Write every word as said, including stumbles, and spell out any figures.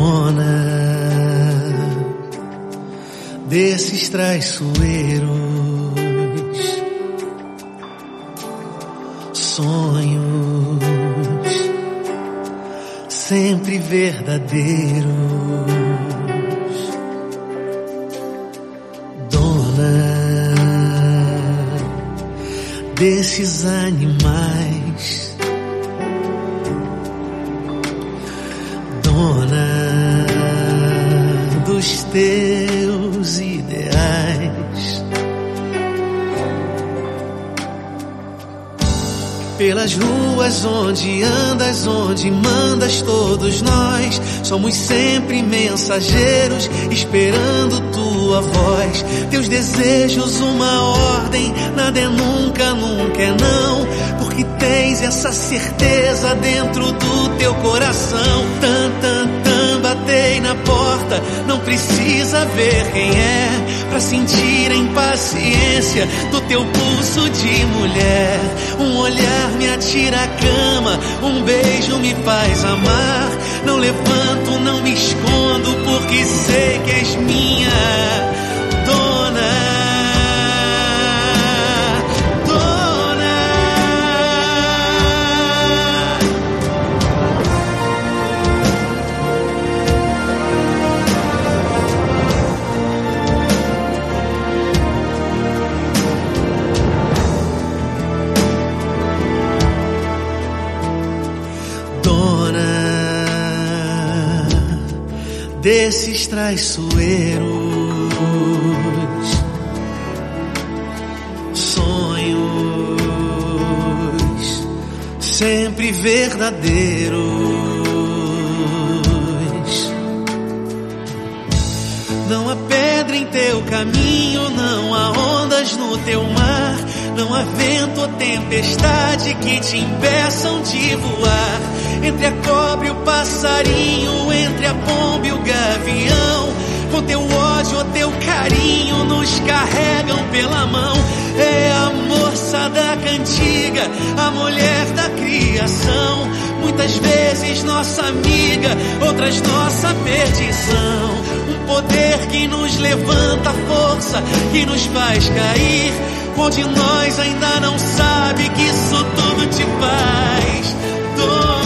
dona desses traiçoeiros, sonhos sempre verdadeiros, dona desses animais, dona dos teus ideais. Pelas ruas onde andas, onde mandas, todos nós somos sempre mensageiros, esperando tua voz. Teus desejos uma ordem, nada é nunca, nunca é não, porque tens essa certeza dentro do teu coração. Tan, tan, tan, batei na porta, não precisa ver quem é, pra sentir a impaciência do teu pulso de mulher. Um olhar me atira à cama, um beijo me faz amar. Não levanto, não me escondo, porque sei que és minha dona, dona. Desses traiçoeiros, sonhos sempre verdadeiros, não há pedra em teu caminho, não há ondas no teu mar, não há vento ou tempestade que te impeçam de voar. Entre a cobra e o passarinho, entre a pomba e o gavião, com teu ódio ou teu carinho nos carregam pela mão. É a moça da cantiga, a mulher da criação, muitas vezes nossa amiga, outras nossa perdição. Um poder que nos levanta, força que nos faz cair, onde nós ainda não sabe que isso tudo te faz dor.